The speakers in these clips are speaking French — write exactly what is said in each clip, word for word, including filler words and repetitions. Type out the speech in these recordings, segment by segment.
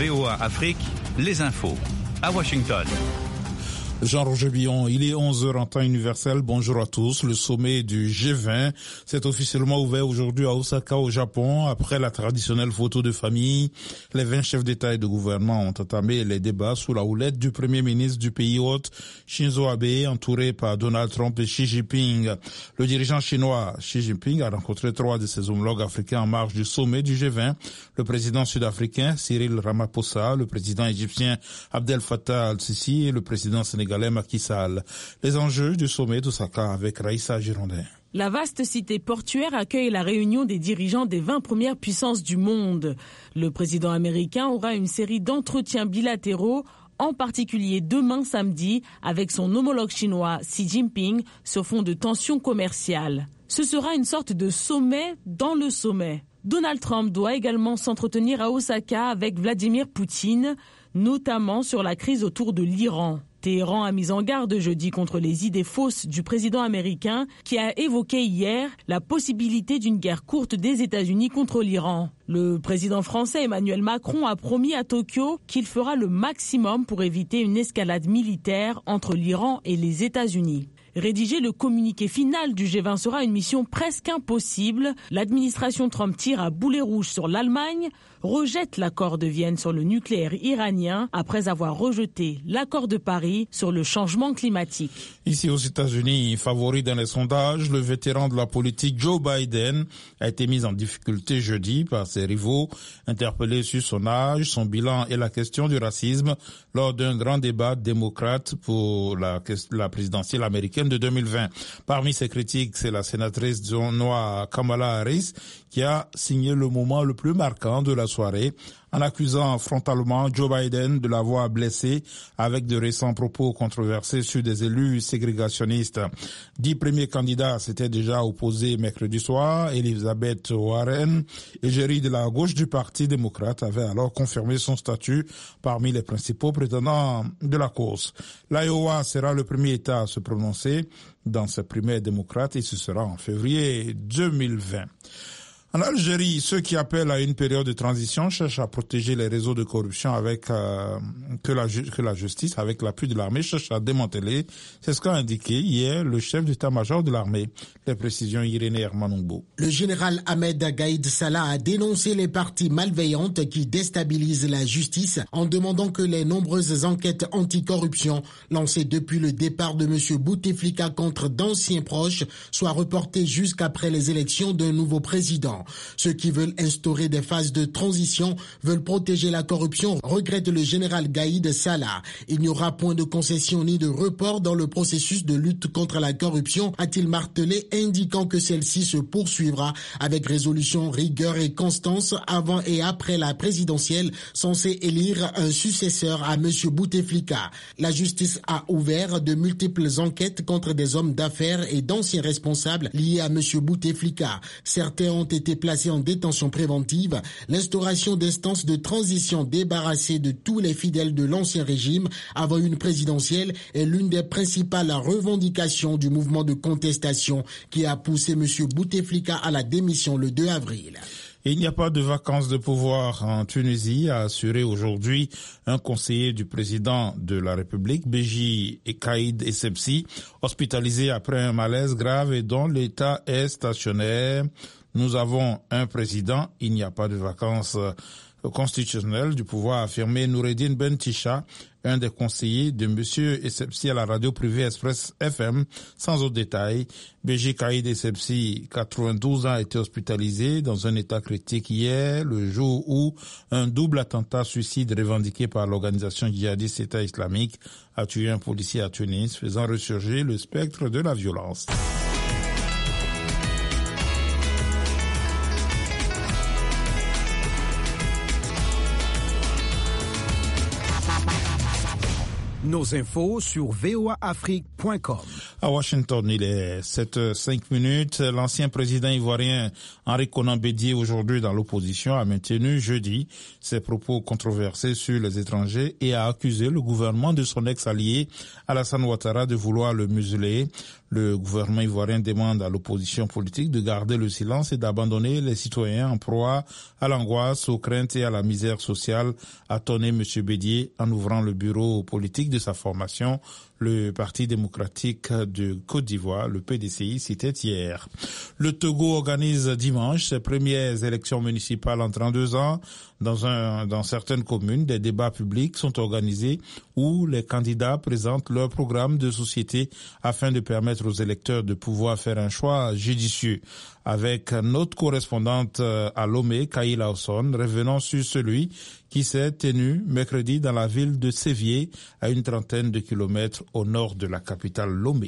V O A Afrique, les infos à Washington. Jean-Roger Billon, il est onze heures en temps universel. Bonjour à tous. Le sommet du G vingt s'est officiellement ouvert aujourd'hui à Osaka, au Japon. Après la traditionnelle photo de famille, les vingt chefs d'État et de gouvernement ont entamé les débats sous la houlette du Premier ministre du pays hôte, Shinzo Abe, entouré par Donald Trump et Xi Jinping. Le dirigeant chinois Xi Jinping a rencontré trois de ses homologues africains en marge du sommet du G vingt. Le président sud-africain Cyril Ramaphosa, le président égyptien Abdel Fattah al-Sisi et le président sénégalais Macky Sall. Les enjeux du sommet d'Osaka avec Raïssa Girondin. La vaste cité portuaire accueille la réunion des dirigeants des vingt premières puissances du monde. Le président américain aura une série d'entretiens bilatéraux, en particulier demain samedi avec son homologue chinois Xi Jinping sur fond de tensions commerciales. Ce sera une sorte de sommet dans le sommet. Donald Trump doit également s'entretenir à Osaka avec Vladimir Poutine, notamment sur la crise autour de l'Iran. Téhéran a mis en garde jeudi contre les idées fausses du président américain qui a évoqué hier la possibilité d'une guerre courte des États-Unis contre l'Iran. Le président français Emmanuel Macron a promis à Tokyo qu'il fera le maximum pour éviter une escalade militaire entre l'Iran et les États-Unis. Rédiger le communiqué final du G vingt sera une mission presque impossible. L'administration Trump tire à boulet rouge sur l'Allemagne, rejette l'accord de Vienne sur le nucléaire iranien après avoir rejeté l'accord de Paris sur le changement climatique. Ici aux États-Unis, favori dans les sondages, le vétéran de la politique Joe Biden a été mis en difficulté jeudi par ses rivaux, interpellés sur son âge, son bilan et la question du racisme lors d'un grand débat démocrate pour la, la présidentielle américaine de deux mille vingt. Parmi ses critiques, c'est la sénatrice noire Kamala Harris qui a signé le moment le plus marquant de la soirée en accusant frontalement Joe Biden de l'avoir blessé avec de récents propos controversés sur des élus ségrégationnistes. Dix premiers candidats s'étaient déjà opposés mercredi soir. Elizabeth Warren, égérie de la gauche du Parti démocrate, avait alors confirmé son statut parmi les principaux prétendants de la course. L'Iowa sera le premier État à se prononcer dans cette primaire démocrate et ce sera en février deux mille vingt. En Algérie, ceux qui appellent à une période de transition cherchent à protéger les réseaux de corruption avec euh, que la que la justice, avec l'appui de l'armée, cherche à démanteler. C'est ce qu'a indiqué hier le chef d'état-major de l'armée. Les précisions Irénée Hermanoubo. Le général Ahmed Gaïd Salah a dénoncé les parties malveillantes qui déstabilisent la justice en demandant que les nombreuses enquêtes anticorruption lancées depuis le départ de M. Bouteflika contre d'anciens proches soient reportées jusqu'après les élections d'un nouveau président. Ceux qui veulent instaurer des phases de transition veulent protéger la corruption, regrette le général Gaïd Salah. Il n'y aura point de concession ni de report dans le processus de lutte contre la corruption, a-t-il martelé, indiquant que celle-ci se poursuivra avec résolution, rigueur et constance avant et après la présidentielle, censée élire un successeur à M. Bouteflika. La justice a ouvert de multiples enquêtes contre des hommes d'affaires et d'anciens responsables liés à M. Bouteflika. Certains ont été placés en détention préventive. L'instauration d'instances de transition débarrassées de tous les fidèles de l'ancien régime avant une présidentielle est l'une des principales revendications du mouvement de contestation qui a poussé M. Bouteflika à la démission le deux avril. Il n'y a pas de vacances de pouvoir en Tunisie, a assuré aujourd'hui un conseiller du président de la République, Béji Caïd Essebsi, hospitalisé après un malaise grave et dont l'état est stationnaire. Nous avons un président, il n'y a pas de vacances constitutionnelles du pouvoir, a affirmé Noureddine Bentisha, un des conseillers de M. Essebsi à la radio privée Express F M, sans autre détail. Béji Caïd Essebsi, quatre-vingt-douze ans, a été hospitalisé dans un état critique hier, le jour où un double attentat suicide revendiqué par l'organisation djihadiste État islamique a tué un policier à Tunis, faisant ressurgir le spectre de la violence. Nos infos sur v o a afrique point com. À Washington, il est sept heures cinq minutes. L'ancien président ivoirien Henri Konan Bédié, aujourd'hui dans l'opposition, a maintenu jeudi ses propos controversés sur les étrangers et a accusé le gouvernement de son ex-allié Alassane Ouattara de vouloir le museler. Le gouvernement ivoirien demande à l'opposition politique de garder le silence et d'abandonner les citoyens en proie à l'angoisse, aux craintes et à la misère sociale, a tonné M. Bédié en ouvrant le bureau politique de sa formation, le Parti démocratique de Côte d'Ivoire, le P D C I, citait hier. Le Togo organise dimanche ses premières élections municipales en trente-deux ans. Dans un, dans certaines communes, des débats publics sont organisés où les candidats présentent leur programme de société afin de permettre aux électeurs de pouvoir faire un choix judicieux. Avec notre correspondante à Lomé, Kaïla Osson, revenons sur celui qui s'est tenu mercredi dans la ville de Sévier, à une trentaine de kilomètres au nord de la capitale Lomé.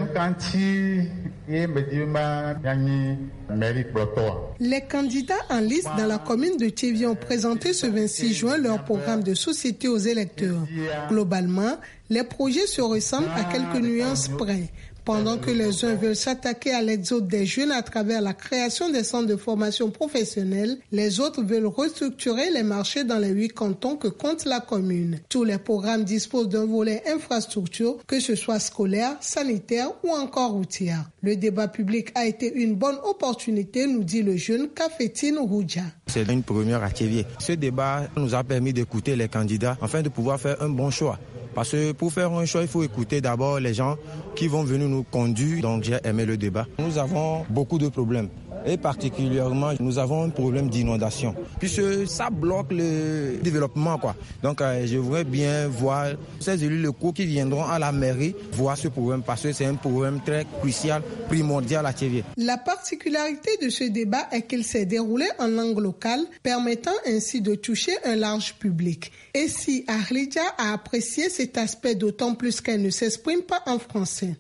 Les candidats en liste dans la commune de Tchévier ont présenté ce vingt-six juin leur programme de société aux électeurs. Globalement, les projets se ressemblent à quelques nuances près. Pendant que les uns veulent s'attaquer à l'exode des jeunes à travers la création des centres de formation professionnelle, les autres veulent restructurer les marchés dans les huit cantons que compte la commune. Tous les programmes disposent d'un volet infrastructure, que ce soit scolaire, sanitaire ou encore routière. Le débat public a été une bonne opportunité, nous dit le jeune Kafetine Rouja. C'est une première à Tchévier. Ce débat nous a permis d'écouter les candidats afin de pouvoir faire un bon choix. Parce que pour faire un choix, il faut écouter d'abord les gens qui vont venir nous conduire. Donc j'ai aimé le débat. Nous avons beaucoup de problèmes. Et particulièrement, nous avons un problème d'inondation. Puisque ça bloque le développement, quoi. Donc euh, je voudrais bien voir ces élus locaux qui viendront à la mairie voir ce problème. Parce que c'est un problème très crucial, primordial à Tchévier. La particularité de ce débat est qu'il s'est déroulé en langue locale, permettant ainsi de toucher un large public. Et si Ahlidja a apprécié cet aspect d'autant plus qu'elle ne s'exprime pas en français.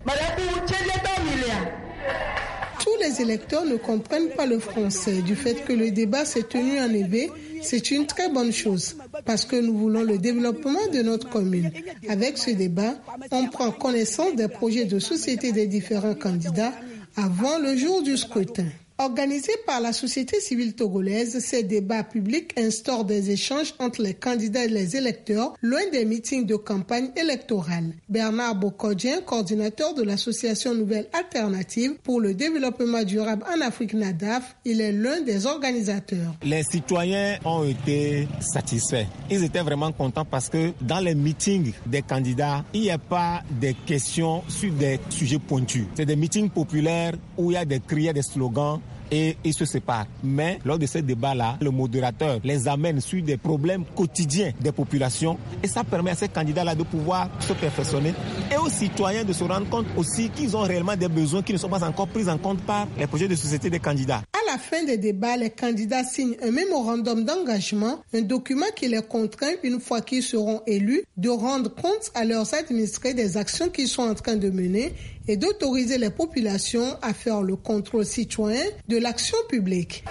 Tous les électeurs ne comprennent pas le français. Du fait que le débat s'est tenu en éveil, c'est une très bonne chose parce que nous voulons le développement de notre commune. Avec ce débat, on prend connaissance des projets de société des différents candidats avant le jour du scrutin. Organisé par la société civile togolaise, ces débats publics instaurent des échanges entre les candidats et les électeurs, loin des meetings de campagne électorale. Bernard Bokodien, coordinateur de l'association Nouvelle Alternative pour le développement durable en Afrique NADAF, il est l'un des organisateurs. Les citoyens ont été satisfaits. Ils étaient vraiment contents parce que dans les meetings des candidats, il n'y a pas des questions sur des sujets pointus. C'est des meetings populaires où il y a des cris, des slogans, et ils se séparent. Mais lors de ce débat-là, le modérateur les amène sur des problèmes quotidiens des populations et ça permet à ces candidats-là de pouvoir se perfectionner et aux citoyens de se rendre compte aussi qu'ils ont réellement des besoins qui ne sont pas encore pris en compte par les projets de société des candidats. À la fin des débats, les candidats signent un mémorandum d'engagement, un document qui les contraint, une fois qu'ils seront élus, de rendre compte à leurs administrés des actions qu'ils sont en train de mener et d'autoriser les populations à faire le contrôle citoyen de l'action publique.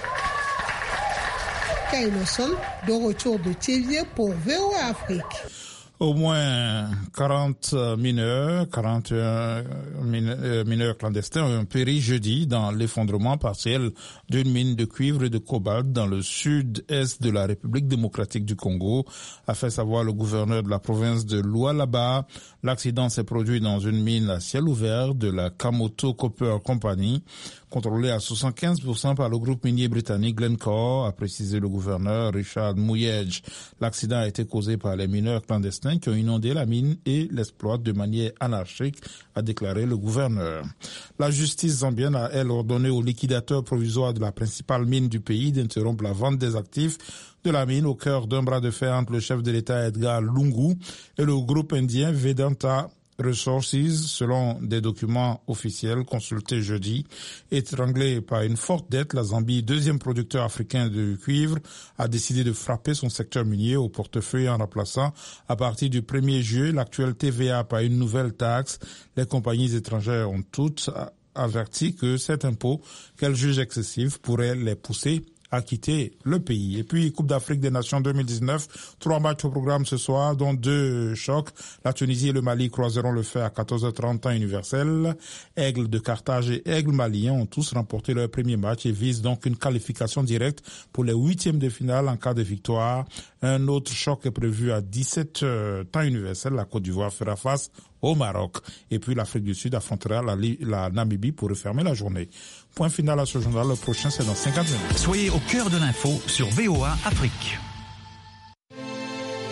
Kailoson, de retour de Tchévier pour V O A Afrique. Au moins quarante mineurs, quarante et un mineurs clandestins ont péri jeudi dans l'effondrement partiel d'une mine de cuivre et de cobalt dans le sud-est de la République démocratique du Congo, a fait savoir le gouverneur de la province de Lualaba. L'accident s'est produit dans une mine à ciel ouvert de la Kamoto Copper Company, contrôlée à soixante-quinze pour cent par le groupe minier britannique Glencore, a précisé le gouverneur Richard Mouyedge. L'accident a été causé par les mineurs clandestins qui ont inondé la mine et l'exploitent de manière anarchique, a déclaré le gouverneur. La justice zambienne a, elle, ordonné au liquidateur provisoire de la principale mine du pays d'interrompre la vente des actifs de la mine au cœur d'un bras de fer entre le chef de l'État Edgar Lungu et le groupe indien Vedanta Resources, selon des documents officiels consultés jeudi. Étranglé par une forte dette, la Zambie, deuxième producteur africain de cuivre, a décidé de frapper son secteur minier au portefeuille en remplaçant, à partir du premier juillet, l'actuelle T V A par une nouvelle taxe. Les compagnies étrangères ont toutes averti que cet impôt, qu'elles jugent excessif, pourrait les pousser a quitté le pays. Et puis, Coupe d'Afrique des Nations deux mille dix-neuf, trois matchs au programme ce soir, dont deux chocs. La Tunisie et le Mali croiseront le fer à quatorze heures trente temps universel. Aigle de Carthage et Aigle malien ont tous remporté leur premier match et visent donc une qualification directe pour les huitièmes de finale en cas de victoire. Un autre choc est prévu à dix-sept heures temps universel. La Côte d'Ivoire fera face au Maroc. Et puis l'Afrique du Sud affrontera la, la Namibie pour refermer la journée. Point final à ce journal. Le prochain, c'est dans cinquante minutes. Soyez au cœur de l'info sur V O A Afrique.